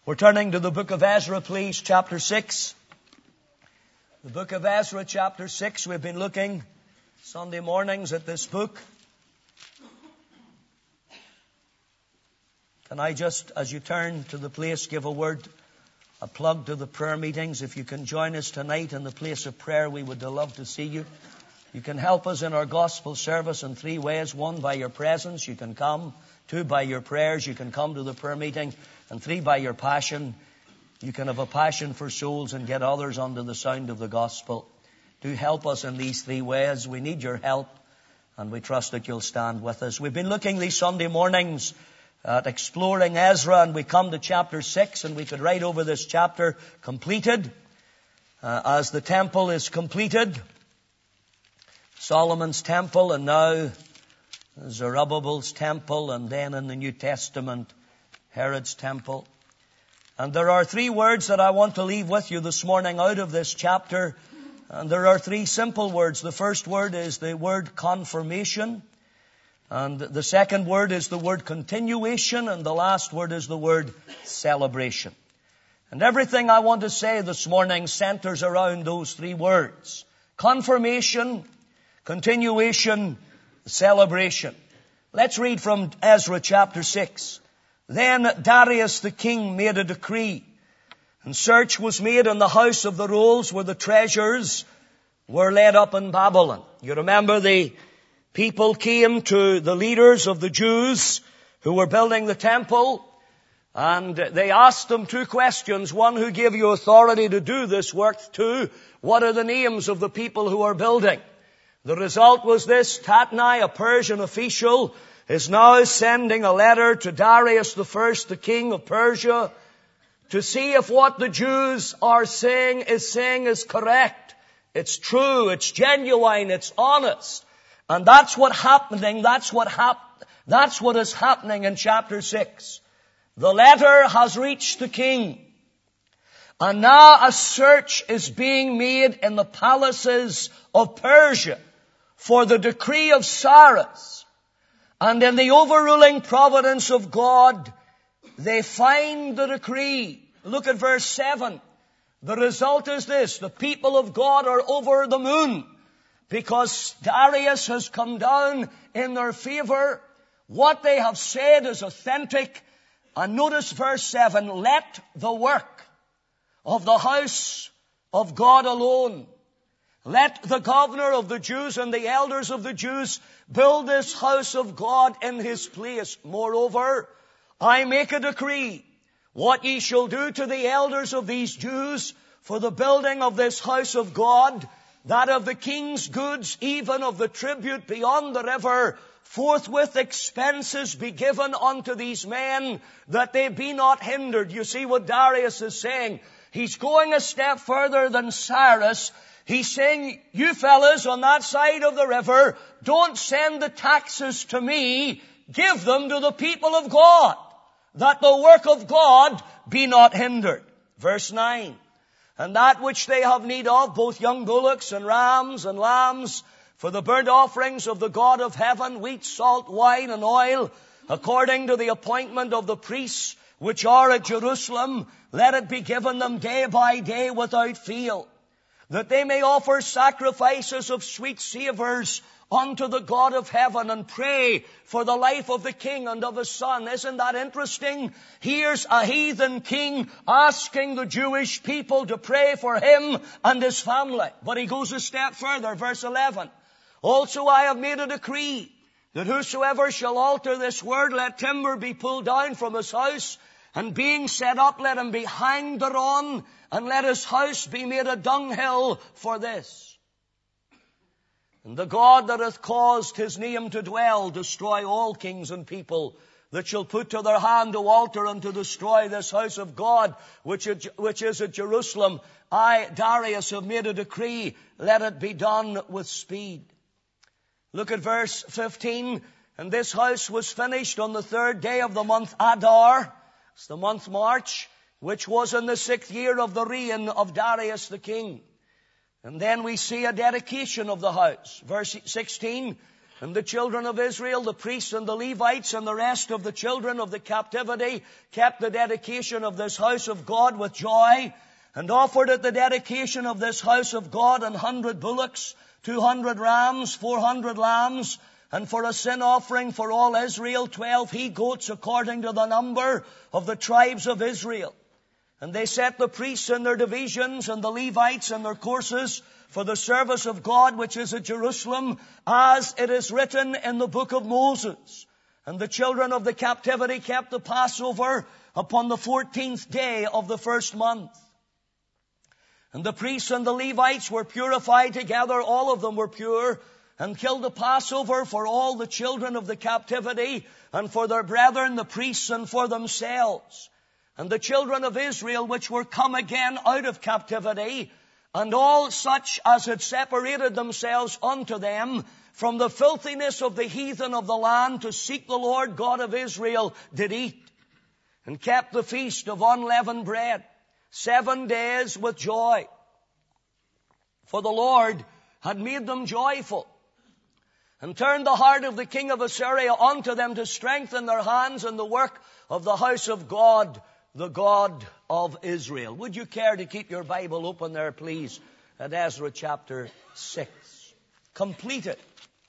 We're turning to the book of Ezra, please, chapter 6. The book of Ezra, chapter 6. We've been looking Sunday mornings at this book. Can I just, as you turn to the place, give a plug to the prayer meetings? If you can join us tonight in the place of prayer, we would love to see you. You can help us in our gospel service in three ways. One, by your presence. You can come. Two, by your prayers. You can come to the prayer meeting. And three, by your passion. You can have a passion for souls and get others under the sound of the gospel. Do help us in these three ways. We need your help, and we trust that you'll stand with us. We've been looking these Sunday mornings at exploring Ezra, and we come to chapter 6, and we could write over this chapter, completed, as the temple is completed. Solomon's temple, and now Zerubbabel's temple, and then in the New Testament, Herod's temple. And there are three words that I want to leave with you this morning out of this chapter. And there are three simple words. The first word is the word confirmation. And the second word is the word continuation. And the last word is the word celebration. And everything I want to say this morning centers around those three words. Confirmation, continuation, celebration. Let's read from Ezra chapter 6. Then Darius the king made a decree, and search was made in the house of the rolls where the treasures were laid up in Babylon. You remember the people came to the leaders of the Jews who were building the temple, and they asked them two questions. One, who gave you authority to do this work? Two, what are the names of the people who are building? The result was this: Tatnai, a Persian official, is now sending a letter to Darius the first, the king of Persia, to see if what the Jews are saying is correct. It's true, it's genuine, it's honest. And that's what's happening. That's what is happening in chapter 6. The letter has reached the king. And now a search is being made in the palaces of Persia for the decree of Cyrus. And in the overruling providence of God, they find the decree. Look at verse 7. The result is this: the people of God are over the moon because Darius has come down in their favor. What they have said is authentic. And notice verse 7, let the work of the house of God alone. Let the governor of the Jews and the elders of the Jews build this house of God in his place. Moreover, I make a decree, what ye shall do to the elders of these Jews for the building of this house of God, that of the king's goods, even of the tribute beyond the river, forthwith expenses be given unto these men, that they be not hindered. You see what Darius is saying? He's going a step further than Cyrus. He's saying, you fellas on that side of the river, don't send the taxes to me. Give them to the people of God, that the work of God be not hindered. Verse 9. And that which they have need of, both young bullocks and rams and lambs, for the burnt offerings of the God of heaven, wheat, salt, wine, and oil, according to the appointment of the priests which are at Jerusalem, let it be given them day by day without fail, that they may offer sacrifices of sweet savours unto the God of heaven and pray for the life of the king and of his son. Isn't that interesting? Here's a heathen king asking the Jewish people to pray for him and his family. But he goes a step further, verse 11. Also I have made a decree that whosoever shall alter this word, let timber be pulled down from his house, and being set up, let him be hanged thereon, and let his house be made a dunghill for this. And the God that hath caused his name to dwell, destroy all kings and people that shall put to their hand to alter and to destroy this house of God, which is at Jerusalem. I, Darius, have made a decree, let it be done with speed. Look at verse 15. And this house was finished on the 3rd day of the month Adar. It's the month March, which was in the 6th year of the reign of Darius the king. And then we see a dedication of the house. Verse 16, And the children of Israel, the priests and the Levites and the rest of the children of the captivity, kept the dedication of this house of God with joy, and offered at the dedication of this house of God 100 bullocks, 200 rams, 400 lambs, and for a sin offering for all Israel, 12 he-goats according to the number of the tribes of Israel. And they set the priests in their divisions and the Levites in their courses for the service of God which is at Jerusalem, as it is written in the book of Moses. And the children of the captivity kept the Passover upon the 14th day of the first month. And the priests and the Levites were purified together, all of them were pure, and killed the Passover for all the children of the captivity, and for their brethren the priests, and for themselves. And the children of Israel which were come again out of captivity, and all such as had separated themselves unto them from the filthiness of the heathen of the land to seek the Lord God of Israel, did eat, and kept the feast of unleavened bread 7 days with joy. For the Lord had made them joyful, and turned the heart of the king of Assyria unto them to strengthen their hands in the work of the house of God, the God of Israel. Would you care to keep your Bible open there, please, at Ezra chapter 6. Complete it.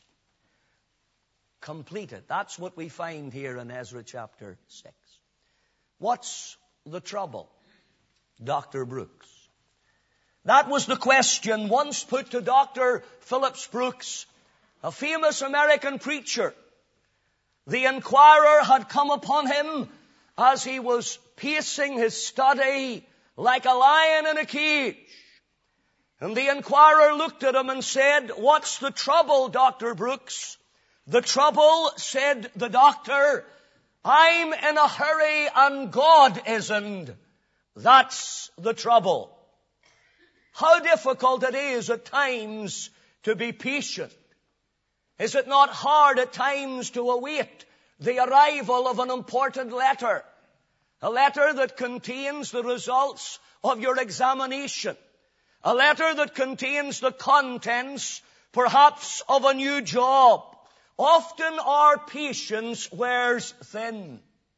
Complete it. That's what we find here in Ezra chapter 6. What's the trouble, Dr. Brooks? That was the question once put to Dr. Phillips Brooks, a famous American preacher. The Inquirer had come upon him as he was pacing his study like a lion in a cage. And the Inquirer looked at him and said, "What's the trouble, Dr. Brooks?" "The trouble," said the doctor, "I'm in a hurry and God isn't. That's the trouble." How difficult it is at times to be patient. Is it not hard at times to await the arrival of an important letter? A letter that contains the results of your examination. A letter that contains the contents, perhaps, of a new job. Often our patience wears thin.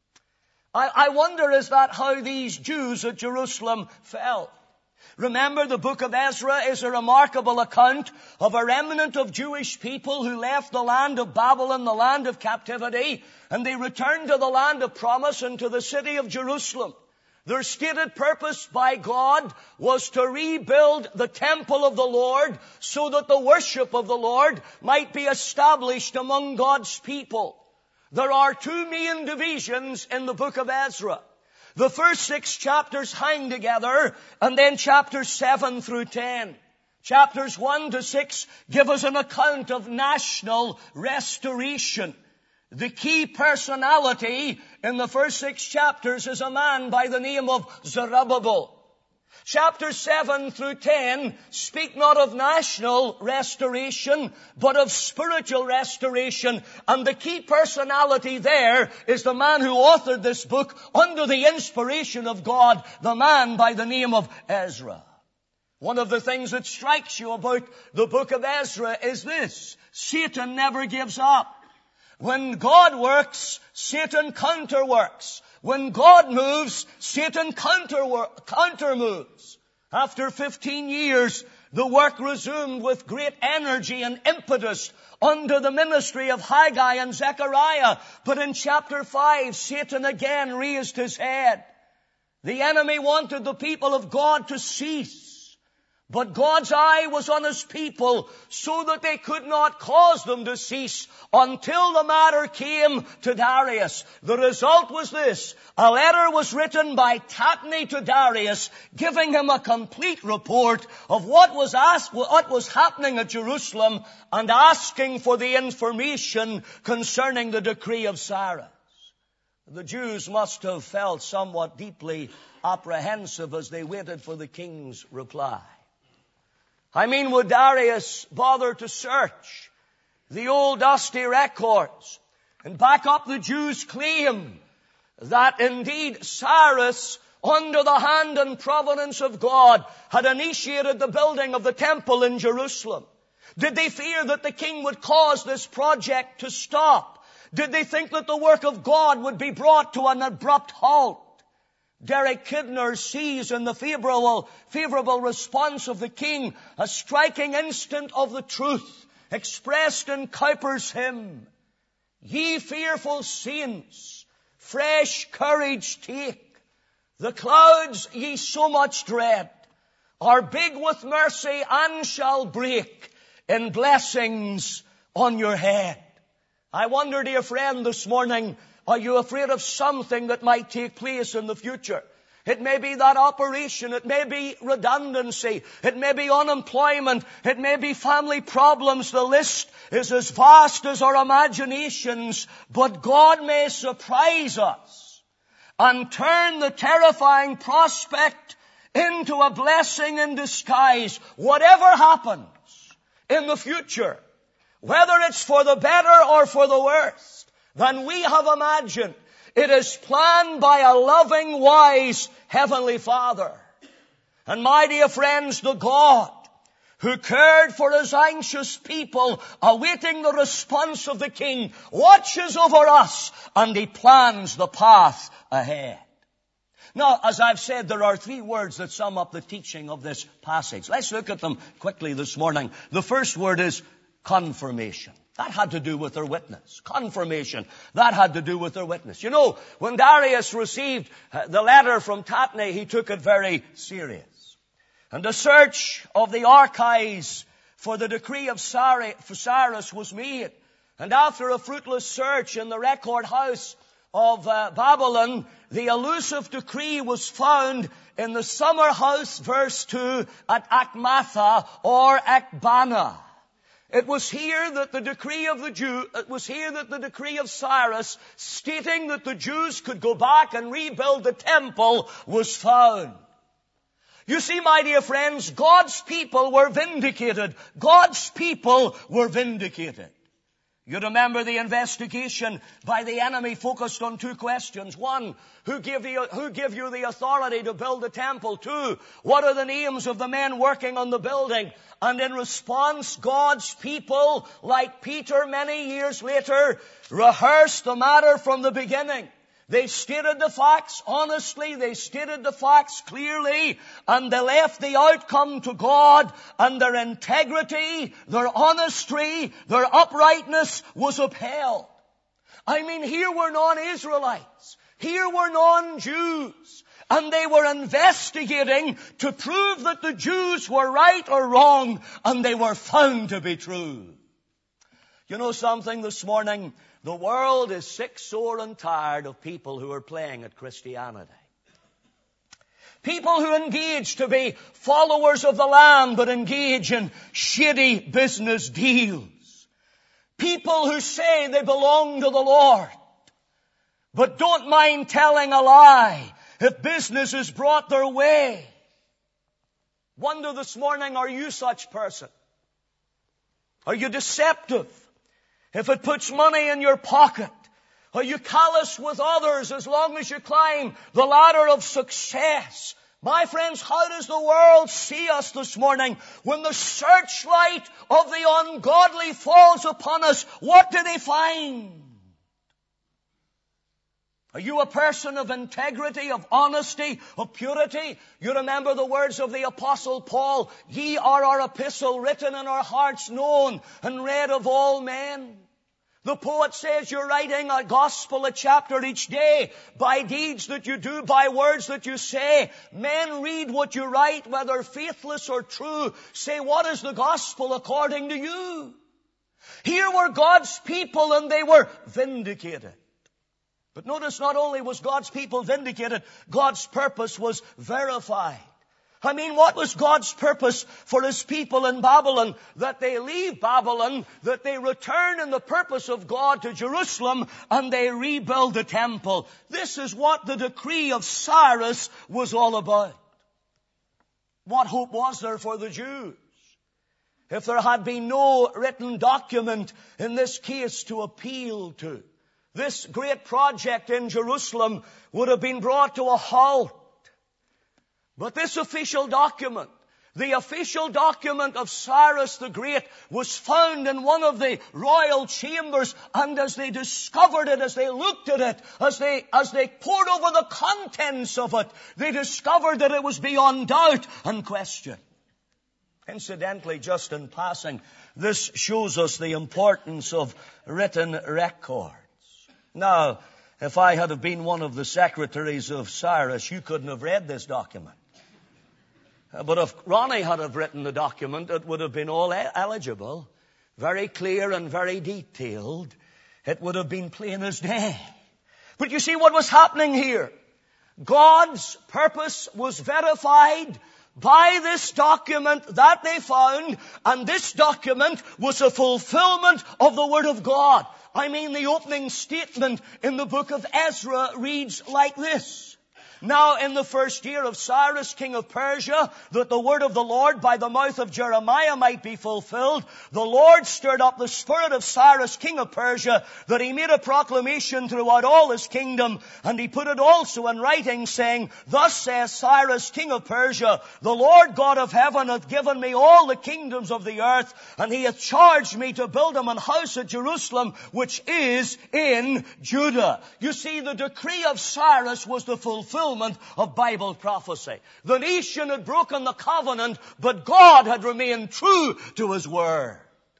I wonder, is that how these Jews at Jerusalem felt? Remember, the book of Ezra is a remarkable account of a remnant of Jewish people who left the land of Babylon, the land of captivity, and they returned to the land of promise and to the city of Jerusalem. Their stated purpose by God was to rebuild the temple of the Lord so that the worship of the Lord might be established among God's people. There are two main divisions in the book of Ezra. The first 6 chapters hang together, and then chapters 7 through 10. Chapters 1 to 6 give us an account of national restoration. The key personality in the first 6 chapters is a man by the name of Zerubbabel. Chapters 7 through 10 speak not of national restoration, but of spiritual restoration. And the key personality there is the man who authored this book under the inspiration of God, the man by the name of Ezra. One of the things that strikes you about the book of Ezra is this: Satan never gives up. When God works, Satan counterworks. When God moves, Satan counter-moves. After 15 years, the work resumed with great energy and impetus under the ministry of Haggai and Zechariah. But in chapter 5, Satan again raised his head. The enemy wanted the people of God to cease. But God's eye was on His people so that they could not cause them to cease until the matter came to Darius. The result was this: a letter was written by Tatnai to Darius, giving him a complete report of what was happening at Jerusalem, and asking for the information concerning the decree of Cyrus. The Jews must have felt somewhat deeply apprehensive as they waited for the king's reply. I mean, would Darius bother to search the old dusty records and back up the Jews' claim that indeed Cyrus, under the hand and providence of God, had initiated the building of the temple in Jerusalem? Did they fear that the king would cause this project to stop? Did they think that the work of God would be brought to an abrupt halt? Derek Kidner sees in the favorable response of the king a striking instant of the truth expressed in Cowper's hymn. Ye fearful saints, fresh courage take. The clouds ye so much dread are big with mercy and shall break in blessings on your head. I wonder, dear friend, this morning, are you afraid of something that might take place in the future? It may be that operation. It may be redundancy. It may be unemployment. It may be family problems. The list is as vast as our imaginations. But God may surprise us and turn the terrifying prospect into a blessing in disguise. Whatever happens in the future, whether it's for the better or for the worse than we have imagined, it is planned by a loving, wise Heavenly Father. And my dear friends, the God who cared for His anxious people, awaiting the response of the King, watches over us and He plans the path ahead. Now, as I've said, there are three words that sum up the teaching of this passage. Let's look at them quickly this morning. The first word is confirmation. That had to do with their witness. Confirmation. That had to do with their witness. You know, when Darius received the letter from Tatnai, he took it very serious. And a search of the archives for the decree of Cyrus was made. And after a fruitless search in the record house of Babylon, the elusive decree was found in the summer house, verse 2, at Akmatha or Akbana. It was here that the decree of Cyrus stating that the Jews could go back and rebuild the temple was found. You see, my dear friends, God's people were vindicated. God's people were vindicated. You remember the investigation by the enemy focused on two questions. One, who gave you the authority to build the temple? Two, what are the names of the men working on the building? And in response, God's people, like Peter many years later, rehearsed the matter from the beginning. They stated the facts honestly, they stated the facts clearly, and they left the outcome to God, and their integrity, their honesty, their uprightness was upheld. I mean, here were non-Israelites, here were non-Jews, and they were investigating to prove that the Jews were right or wrong, and they were found to be true. You know something this morning? The world is sick, sore, and tired of people who are playing at Christianity. People who engage to be followers of the Lamb but engage in shady business deals. People who say they belong to the Lord but don't mind telling a lie if business is brought their way. Wonder this morning, are you such person? Are you deceptive if it puts money in your pocket? Are you callous with others as long as you climb the ladder of success? My friends, how does the world see us this morning? When the searchlight of the ungodly falls upon us, what do they find? Are you a person of integrity, of honesty, of purity? You remember the words of the Apostle Paul, "Ye are our epistle, written in our hearts, known and read of all men." The poet says you're writing a gospel, a chapter each day, by deeds that you do, by words that you say. Men read what you write, whether faithless or true. Say, what is the gospel according to you? Here were God's people and they were vindicated. But notice, not only was God's people vindicated, God's purpose was verified. I mean, what was God's purpose for His people in Babylon? That they leave Babylon, that they return in the purpose of God to Jerusalem, and they rebuild the temple. This is what the decree of Cyrus was all about. What hope was there for the Jews? If there had been no written document in this case to appeal to, this great project in Jerusalem would have been brought to a halt. But this official document, The official document of Cyrus the Great was found in one of the royal chambers, and as they discovered it, as they looked at it, as they pored over the contents of it, they discovered that it was beyond doubt and question. Incidentally, just in passing, this shows us the importance of written records. Now, if I had been one of the secretaries of Cyrus, you couldn't have read this document. But if Ronnie had have written the document, it would have been all eligible, very clear and very detailed. It would have been plain as day. But you see what was happening here? God's purpose was verified by this document that they found, and this document was a fulfillment of the Word of God. I mean, the opening statement in the book of Ezra reads like this. Now in the first year of Cyrus, king of Persia, that the word of the Lord by the mouth of Jeremiah might be fulfilled, the Lord stirred up the spirit of Cyrus, king of Persia, that he made a proclamation throughout all his kingdom, and he put it also in writing, saying, Thus says Cyrus, king of Persia, the Lord God of heaven hath given me all the kingdoms of the earth, and he hath charged me to build him an house at Jerusalem, which is in Judah. You see, the decree of Cyrus was the fulfillment of Bible prophecy. The nation had broken the covenant, but God had remained true to His word.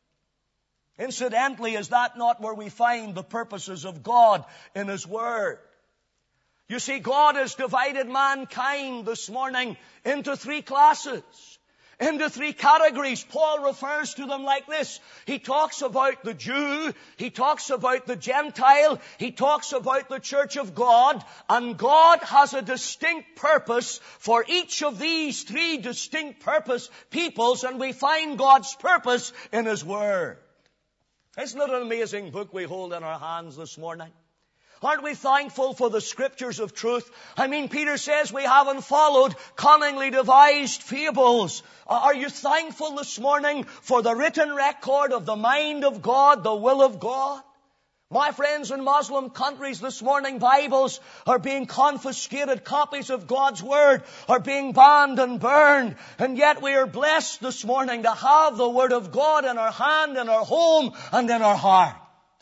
Incidentally, is that not where we find the purposes of God in His word? You see, God has divided mankind this morning into three classes, into three categories. Paul refers to them like this. He talks about the Jew, he talks about the Gentile, he talks about the church of God, and God has a distinct purpose for each of these three distinct purpose peoples, and we find God's purpose in His Word. Isn't it an amazing book we hold in our hands this morning? Aren't we thankful for the scriptures of truth? I mean, Peter says we haven't followed cunningly devised fables. Are you thankful this morning for the written record of the mind of God, the will of God? My friends, in Muslim countries this morning, Bibles are being confiscated. Copies of God's Word are being banned and burned. And yet we are blessed this morning to have the Word of God in our hand, in our home, and in our heart.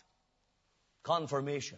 Confirmation.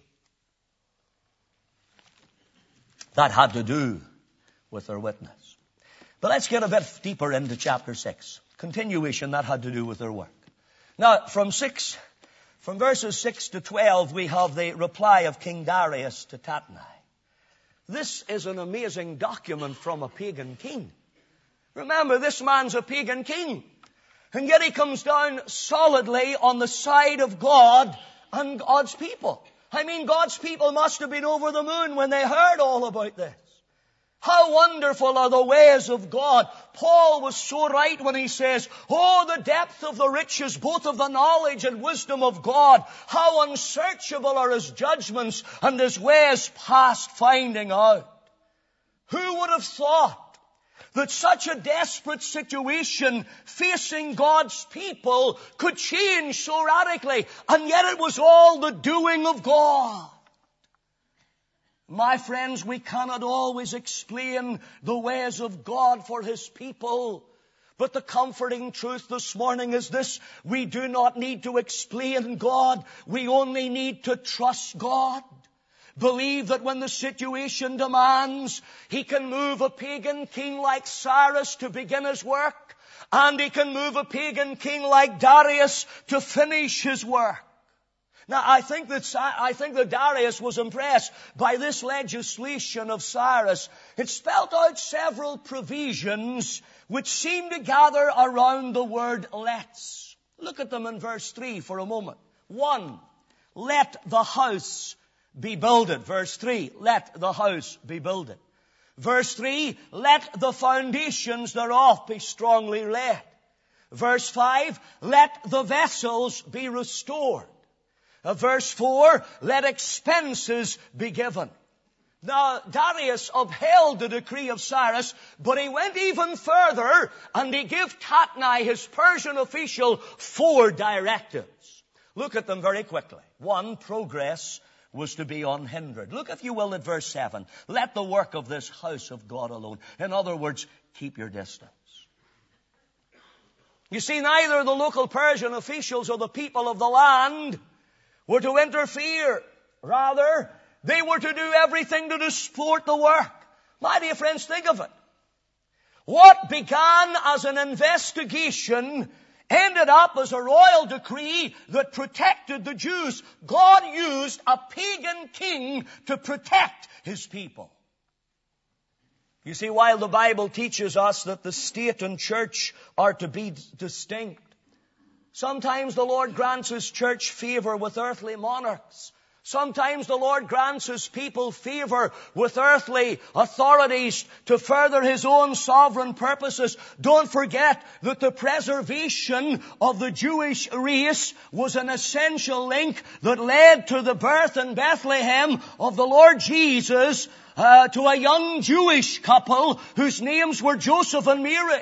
That had to do with their witness. But let's get a bit deeper into chapter 6. Continuation, that had to do with their work. Now, from verses 6 to 12, we have the reply of King Darius to Tatnai. This is an amazing document from a pagan king. Remember, this man's a pagan king. And yet he comes down solidly on the side of God and God's people. I mean, God's people must have been over the moon when they heard all about this. How wonderful are the ways of God. Paul was so right when he says, oh, the depth of the riches, both of the knowledge and wisdom of God. How unsearchable are His judgments and His ways past finding out. Who would have thought that such a desperate situation facing God's people could change so radically? And yet it was all the doing of God. My friends, we cannot always explain the ways of God for His people. But the comforting truth this morning is this: we do not need to explain God. We only need to trust God. Believe that when the situation demands, He can move a pagan king like Cyrus to begin his work, and He can move a pagan king like Darius to finish his work. Now, I think that Darius was impressed by this legislation of Cyrus. It spelled out several provisions which seem to gather around the word let's. Look at them in verse 3 for a moment. 1, let the house be builded. Verse 3, let the house be builded. Verse 3, let the foundations thereof be strongly laid. Verse 5, let the vessels be restored. Verse 4, let expenses be given. Now, Darius upheld the decree of Cyrus, but he went even further, and he gave Tatnai, his Persian official, 4 directives. Look at them very quickly. 1, progress was to be unhindered. Look, if you will, at verse 7. Let the work of this house of God alone. In other words, keep your distance. You see, neither the local Persian officials or the people of the land were to interfere. Rather, they were to do everything to support the work. My dear friends, think of it. What began as an investigation ended up as a royal decree that protected the Jews. God used a pagan king to protect His people. You see, while the Bible teaches us that the state and church are to be distinct, sometimes the Lord grants His church favor with earthly monarchs. Sometimes the Lord grants His people favor with earthly authorities to further His own sovereign purposes. Don't forget that the preservation of the Jewish race was an essential link that led to the birth in Bethlehem of the Lord Jesus to a young Jewish couple whose names were Joseph and Mary.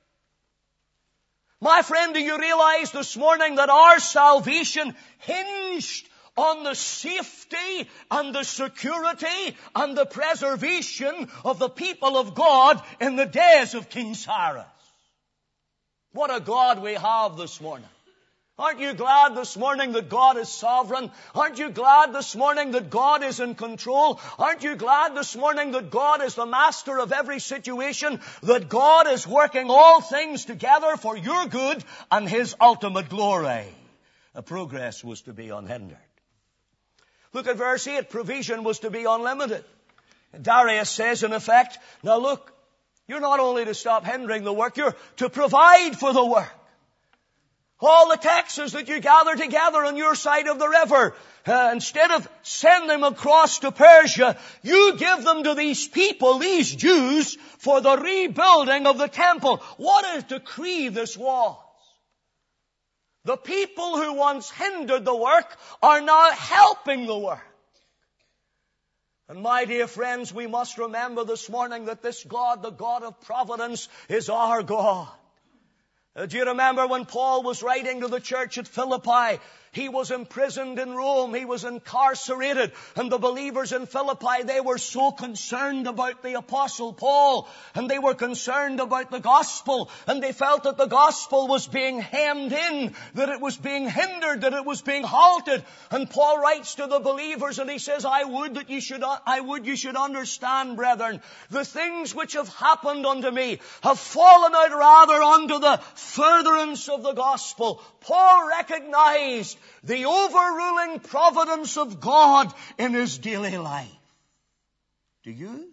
My friend, do you realize this morning that our salvation hinged on the safety and the security and the preservation of the people of God in the days of King Cyrus? What a God we have this morning. Aren't you glad this morning that God is sovereign? Aren't you glad this morning that God is in control? Aren't you glad this morning that God is the master of every situation? That God is working all things together for your good and His ultimate glory? The progress was to be unhindered. Look at verse 8. Provision was to be unlimited. Darius says, in effect, now look, you're not only to stop hindering the work, you're to provide for the work. All the taxes that you gather together on your side of the river, instead of sending them across to Persia, you give them to these people, these Jews, for the rebuilding of the temple. What a decree this was. The people who once hindered the work are now helping the work. And my dear friends, we must remember this morning that this God, the God of providence, is our God. Do you remember when Paul was writing to the church at Philippi? He was imprisoned in Rome. He was incarcerated. And the believers in Philippi, they were so concerned about the Apostle Paul. And they were concerned about the gospel. And they felt that the gospel was being hemmed in, that it was being hindered, that it was being halted. And Paul writes to the believers and he says, I would you should understand, brethren, the things which have happened unto me have fallen out rather unto the furtherance of the gospel. Paul recognized the overruling providence of God in his daily life. Do you?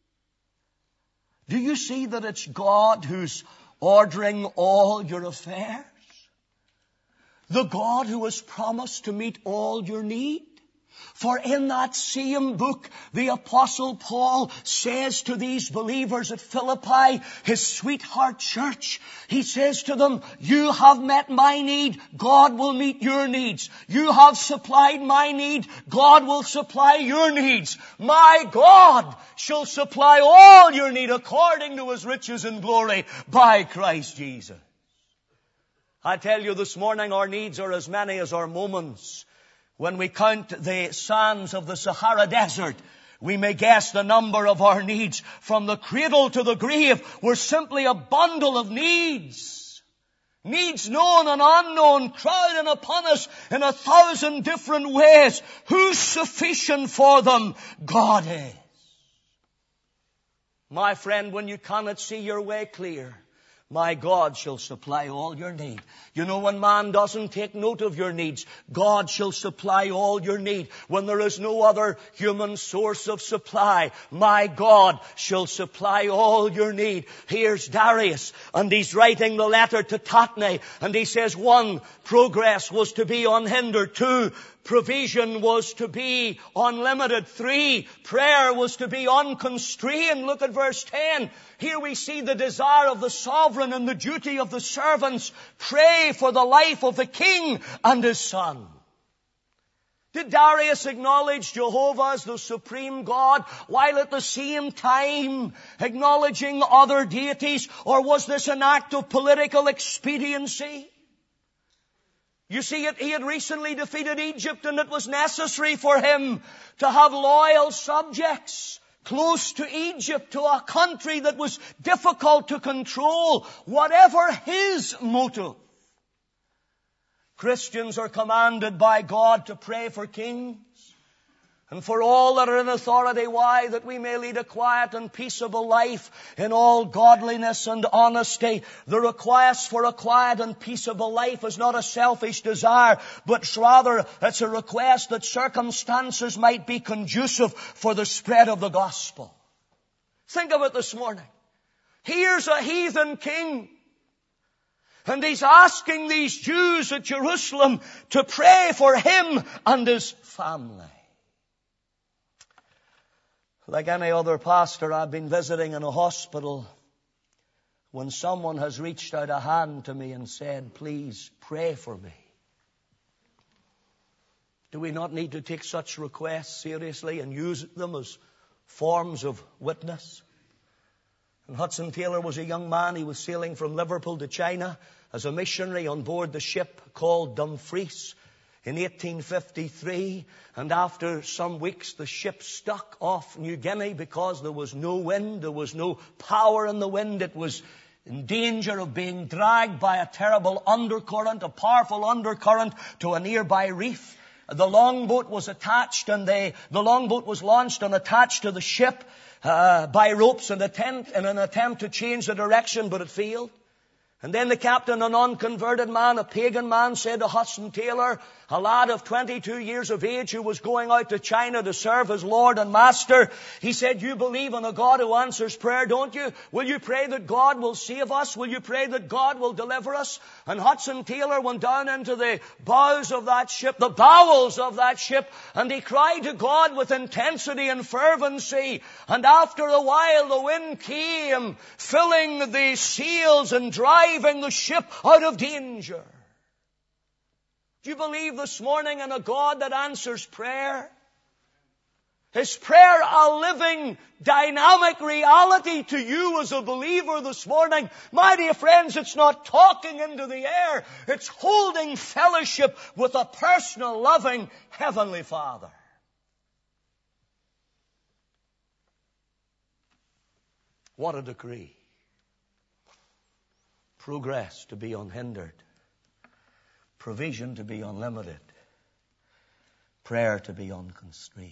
Do you see that it's God who's ordering all your affairs? The God who has promised to meet all your need? For in that same book, the Apostle Paul says to these believers at Philippi, his sweetheart church, he says to them, you have met my need, God will meet your needs. You have supplied my need, God will supply your needs. My God shall supply all your need according to His riches and glory by Christ Jesus. I tell you this morning, our needs are as many as our moments. When we count the sands of the Sahara Desert, we may guess the number of our needs. From the cradle to the grave, we're simply a bundle of needs. Needs known and unknown, crowding upon us in 1,000 different ways. Who's sufficient for them? God is. My friend, when you cannot see your way clear, my God shall supply all your need. You know, when man doesn't take note of your needs, God shall supply all your need. When there is no other human source of supply, my God shall supply all your need. Here's Darius, and he's writing the letter to Tatnai, and he says, 1, progress was to be unhindered. 2, provision was to be unlimited. 3, prayer was to be unconstrained. Look at verse 10. Here we see the desire of the sovereign and the duty of the servants. Pray for the life of the king and his son. Did Darius acknowledge Jehovah as the supreme God while at the same time acknowledging other deities? Or was this an act of political expediency? You see, he had recently defeated Egypt, and it was necessary for him to have loyal subjects. close to Egypt, to a country that was difficult to control, whatever his motive. Christians are commanded by God to pray for kings and for all that are in authority. Why? That we may lead a quiet and peaceable life in all godliness and honesty. The request for a quiet and peaceable life is not a selfish desire, but rather it's a request that circumstances might be conducive for the spread of the gospel. Think of it this morning. Here's a heathen king, and he's asking these Jews at Jerusalem to pray for him and his family. Like any other pastor I've been visiting in a hospital, when someone has reached out a hand to me and said, please pray for me. Do we not need to take such requests seriously and use them as forms of witness? And Hudson Taylor was a young man. He was sailing from Liverpool to China as a missionary on board the ship called Dumfries in 1853. And after some weeks, the ship stuck off New Guinea because there was no wind. There was no power in the wind. It was in danger of being dragged by a terrible undercurrent, a powerful undercurrent, to a nearby reef. The longboat was attached, and the longboat was launched and attached to the ship by ropes in an attempt to change the direction, but it failed. And then the captain, an unconverted man, a pagan man, said to Hudson Taylor, a lad of 22 years of age who was going out to China to serve his Lord and Master, he said, you believe in a God who answers prayer, don't you? Will you pray that God will save us? Will you pray that God will deliver us? And Hudson Taylor went down into the bowels of that ship, and he cried to God with intensity and fervency. And after a while, the wind came, filling the sails and driving the ship out of danger. Do you believe this morning in a God that answers prayer? Is prayer a living, dynamic reality to you as a believer this morning? My dear friends, it's not talking into the air. It's holding fellowship with a personal, loving Heavenly Father. What a decree. Progress to be unhindered. Provision to be unlimited. Prayer to be unconstrained.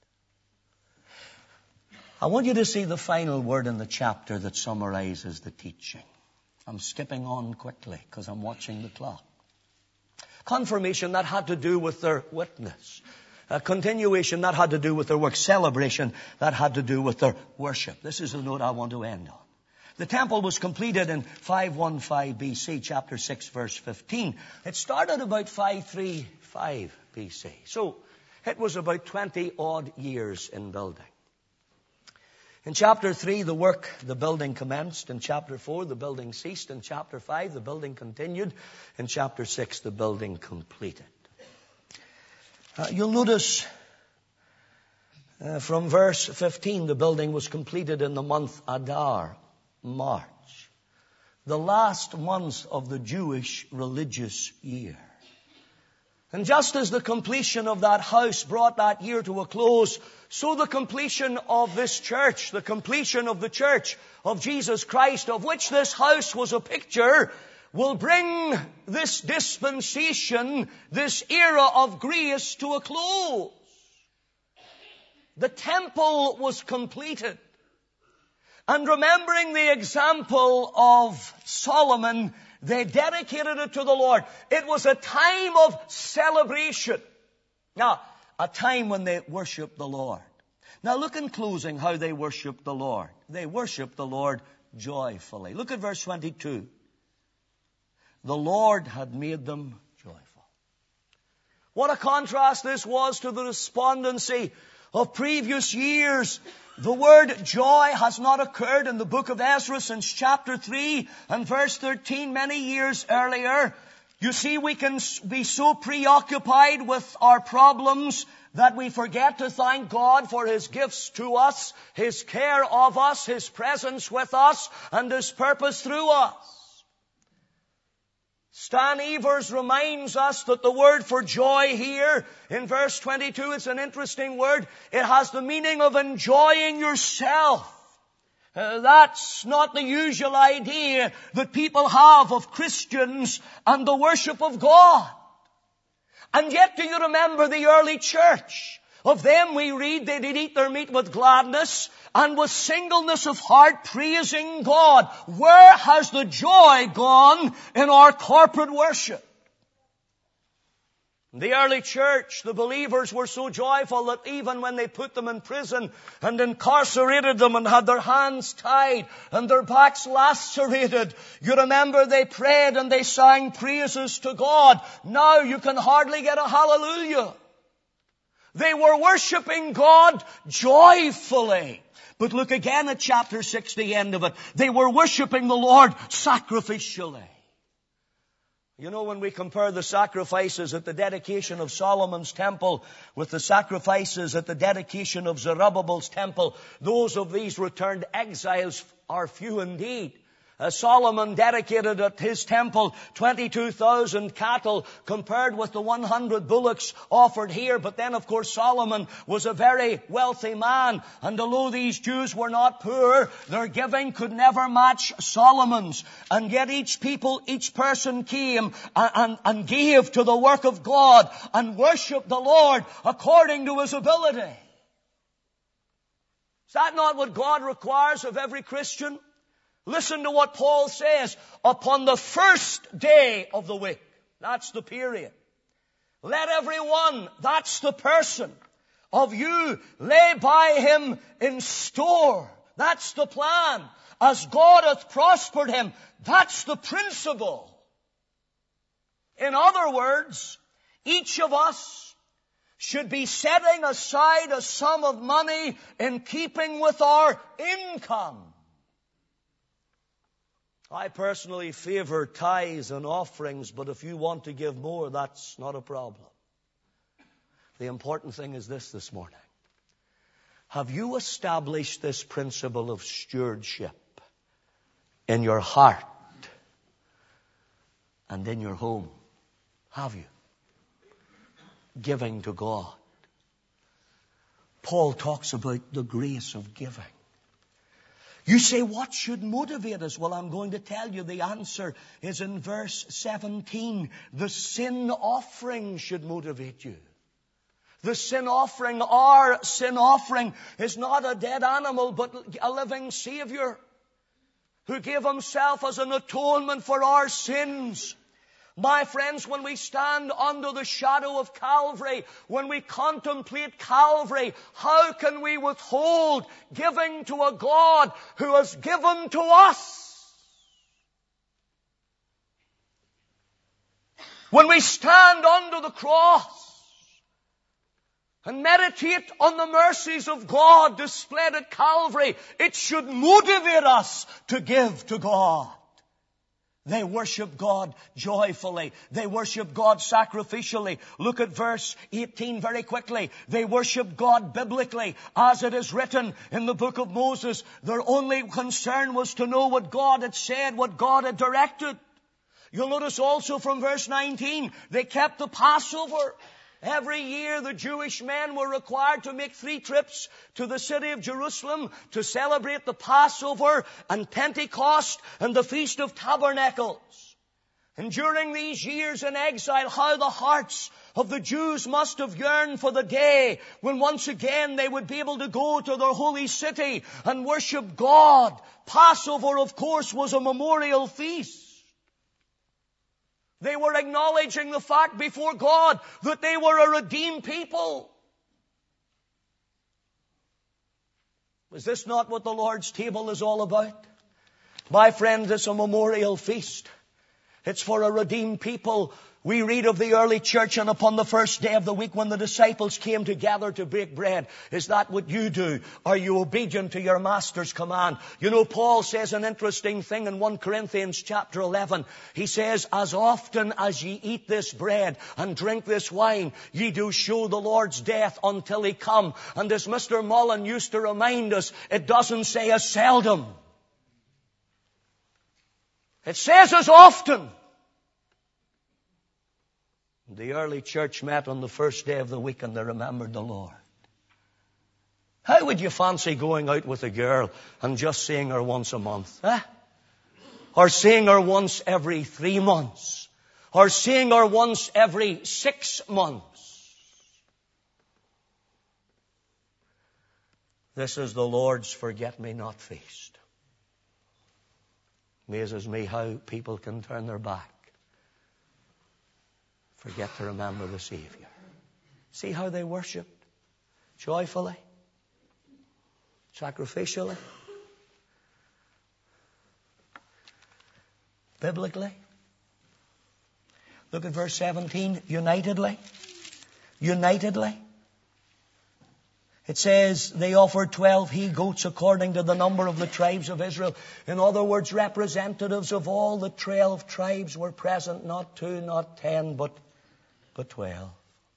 I want you to see the final word in the chapter that summarizes the teaching. I'm skipping on quickly because I'm watching the clock. Confirmation, that had to do with their witness. Continuation, that had to do with their work. Celebration, that had to do with their worship. This is the note I want to end on. The temple was completed in 515 BC, chapter 6, verse 15. It started about 535 BC. So it was about 20 odd years in building. In chapter 3, the building commenced. In chapter 4, the building ceased. In chapter 5, the building continued. In chapter 6, the building completed. You'll notice from verse 15, the building was completed in the month Adar, March, the last month of the Jewish religious year. And just as the completion of that house brought that year to a close, so the completion of this church, the completion of the church of Jesus Christ, of which this house was a picture, will bring this dispensation, this era of grace, to a close. The temple was completed. And remembering the example of Solomon, they dedicated it to the Lord. It was a time of celebration. Now, a time when they worshiped the Lord. Now look in closing how they worshiped the Lord. They worshiped the Lord joyfully. Look at verse 22. The Lord had made them joyful. What a contrast this was to the despondency of previous years. The word joy has not occurred in the book of Ezra since chapter 3 and verse 13, many years earlier. You see, we can be so preoccupied with our problems that we forget to thank God for His gifts to us, His care of us, His presence with us, and His purpose through us. Stan Evers reminds us that the word for joy here in verse 22, it's an interesting word. It has the meaning of enjoying yourself. That's not the usual idea that people have of Christians and the worship of God. And yet, do you remember the early church? Of them we read they did eat their meat with gladness and with singleness of heart, praising God. Where has the joy gone in our corporate worship? The early church, the believers were so joyful that even when they put them in prison and incarcerated them and had their hands tied and their backs lacerated, you remember they prayed and they sang praises to God. Now you can hardly get a hallelujah. They were worshiping God joyfully. But look again at chapter 6, the end of it. They were worshiping the Lord sacrificially. You know, when we compare the sacrifices at the dedication of Solomon's temple with the sacrifices at the dedication of Zerubbabel's temple, those of these returned exiles are few indeed. Solomon dedicated at his temple 22,000 cattle compared with the 100 bullocks offered here. But then, of course, Solomon was a very wealthy man. And although these Jews were not poor, their giving could never match Solomon's. And yet each person came and gave to the work of God and worshiped the Lord according to his ability. Is that not what God requires of every Christian? Listen to what Paul says. Upon the first day of the week. That's the period. Let every one, that's the person, of you lay by him in store. That's the plan. As God hath prospered him. That's the principle. In other words, each of us should be setting aside a sum of money in keeping with our income. I personally favor tithes and offerings, but if you want to give more, that's not a problem. The important thing is this morning. Have you established this principle of stewardship in your heart and in your home? Have you? Giving to God. Paul talks about the grace of giving. You say, what should motivate us? Well, I'm going to tell you the answer is in verse 17. The sin offering should motivate you. The sin offering, our sin offering, is not a dead animal, but a living Savior who gave himself as an atonement for our sins. My friends, when we stand under the shadow of Calvary, when we contemplate Calvary, how can we withhold giving to a God who has given to us? When we stand under the cross and meditate on the mercies of God displayed at Calvary, it should motivate us to give to God. They worship God joyfully. They worship God sacrificially. Look at verse 18 very quickly. They worship God biblically. As it is written in the book of Moses, their only concern was to know what God had said, what God had directed. You'll notice also from verse 19, they kept the Passover. Every year the Jewish men were required to make 3 trips to the city of Jerusalem to celebrate the Passover and Pentecost and the Feast of Tabernacles. And during these years in exile, how the hearts of the Jews must have yearned for the day when once again they would be able to go to their holy city and worship God. Passover, of course, was a memorial feast. They were acknowledging the fact before God that they were a redeemed people. Is this not what the Lord's table is all about? My friend, it's a memorial feast. It's for a redeemed people. We read of the early church, and upon the first day of the week when the disciples came together to break bread. Is that what you do? Are you obedient to your master's command? You know, Paul says an interesting thing in 1 Corinthians chapter 11. He says, as often as ye eat this bread and drink this wine, ye do show the Lord's death until he come. And as Mr. Mullen used to remind us, it doesn't say as seldom. It says as often. The early church met on the first day of the week and they remembered the Lord. How would you fancy going out with a girl and just seeing her once a month? Or seeing her once every 3 months? Or seeing her once every 6 months? This is the Lord's forget-me-not feast. Amazes me how people can turn their back. Forget to remember the Savior. See how they worshiped? Joyfully. Sacrificially. Biblically. Look at verse 17. Unitedly. Unitedly. It says they offered 12 he-goats according to the number of the tribes of Israel. In other words, representatives of all the 12 tribes were present. Not 2, not 10, but 12.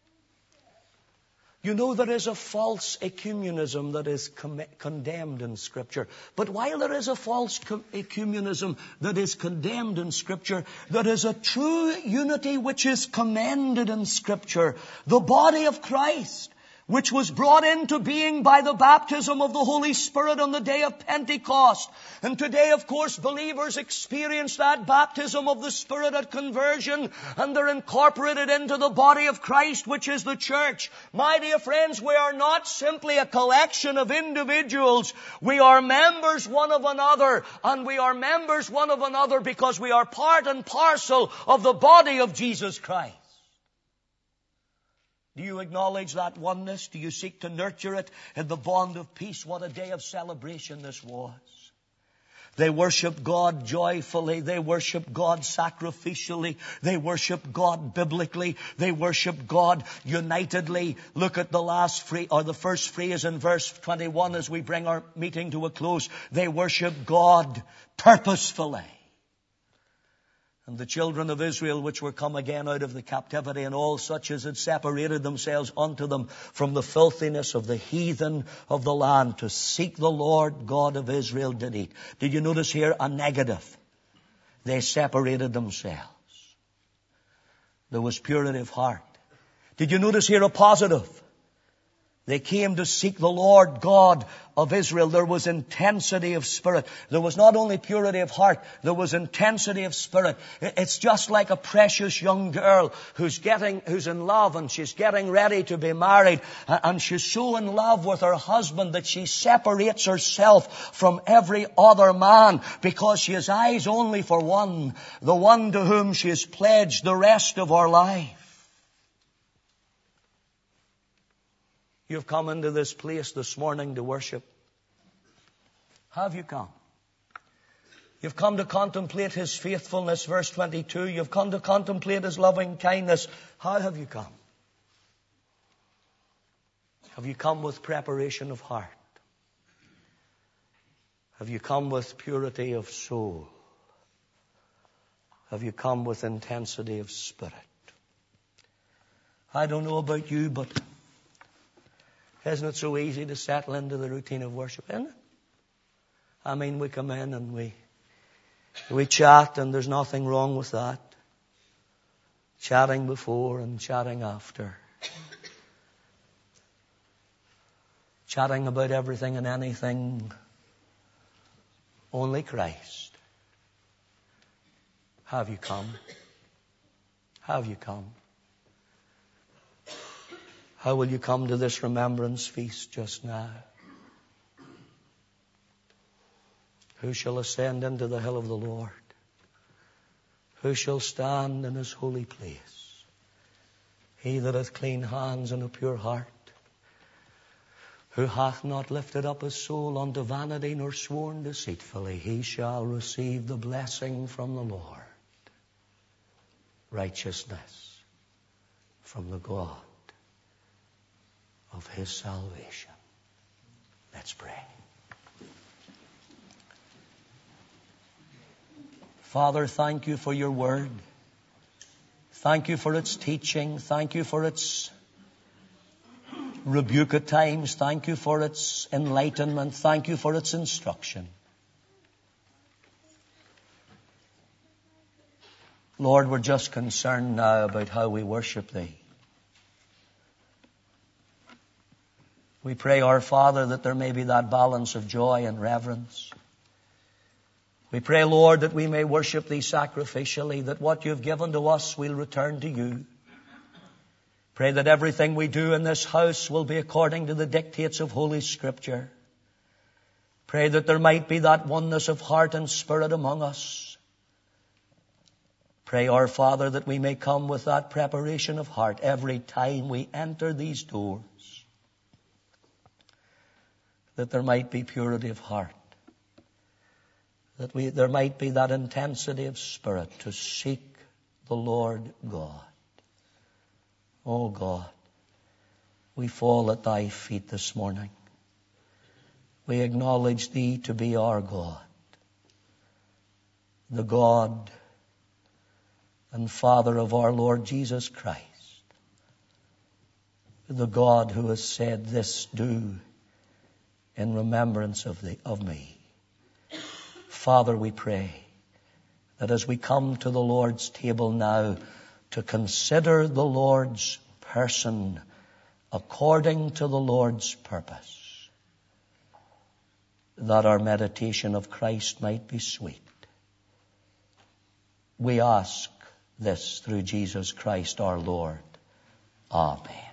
You know, there is a false ecumenism that is condemned in Scripture. But while there is a false ecumenism that is condemned in Scripture, there is a true unity which is commended in Scripture. The body of Christ, which was brought into being by the baptism of the Holy Spirit on the day of Pentecost. And today, of course, believers experience that baptism of the Spirit at conversion, and they're incorporated into the body of Christ, which is the church. My dear friends, we are not simply a collection of individuals. We are members one of another, and we are members one of another because we are part and parcel of the body of Jesus Christ. Do you acknowledge that oneness? Do you seek to nurture it in the bond of peace? What a day of celebration this was. They worship God joyfully. They worship God sacrificially. They worship God biblically. They worship God unitedly. Look at the last phrase, or the first phrase in verse 21 as we bring our meeting to a close. They worship God purposefully. And the children of Israel, which were come again out of the captivity, and all such as had separated themselves unto them from the filthiness of the heathen of the land, to seek the Lord God of Israel did eat. Did you notice here a negative? They separated themselves. There was purity of heart. Did you notice here a positive? They came to seek the Lord God of Israel. There was intensity of spirit. There was not only purity of heart, there was intensity of spirit. It's just like a precious young girl who's in love and she's getting ready to be married, and she's so in love with her husband that she separates herself from every other man because she has eyes only for one, the one to whom she has pledged the rest of her life. You've come into this place this morning to worship. Have you come? You've come to contemplate His faithfulness, verse 22. You've come to contemplate His loving kindness. How have you come? Have you come with preparation of heart? Have you come with purity of soul? Have you come with intensity of spirit? I don't know about you, but isn't it so easy to settle into the routine of worship, isn't it? I mean, we come in and we chat, and there's nothing wrong with that. Chatting before and chatting after. Chatting about everything and anything. Only Christ. Have you come? Have you come? How will you come to this remembrance feast just now? Who shall ascend into the hill of the Lord? Who shall stand in His holy place? He that hath clean hands and a pure heart, who hath not lifted up his soul unto vanity nor sworn deceitfully, he shall receive the blessing from the Lord, righteousness from the God of His salvation. Let's pray. Father, thank You for Your word. Thank You for its teaching. Thank You for its rebuke at times. Thank You for its enlightenment. Thank You for its instruction. Lord, we're just concerned now about how we worship Thee. We pray, our Father, that there may be that balance of joy and reverence. We pray, Lord, that we may worship Thee sacrificially, that what You've given to us we'll return to You. Pray that everything we do in this house will be according to the dictates of Holy Scripture. Pray that there might be that oneness of heart and spirit among us. Pray, our Father, that we may come with that preparation of heart every time we enter these doors. That there might be purity of heart. That there might be that intensity of spirit to seek the Lord God. Oh God, we fall at Thy feet this morning. We acknowledge Thee to be our God, the God and Father of our Lord Jesus Christ, the God who has said, "This do in remembrance of me." Father, we pray that as we come to the Lord's table now to consider the Lord's person according to the Lord's purpose, that our meditation of Christ might be sweet. We ask this through Jesus Christ our Lord. Amen.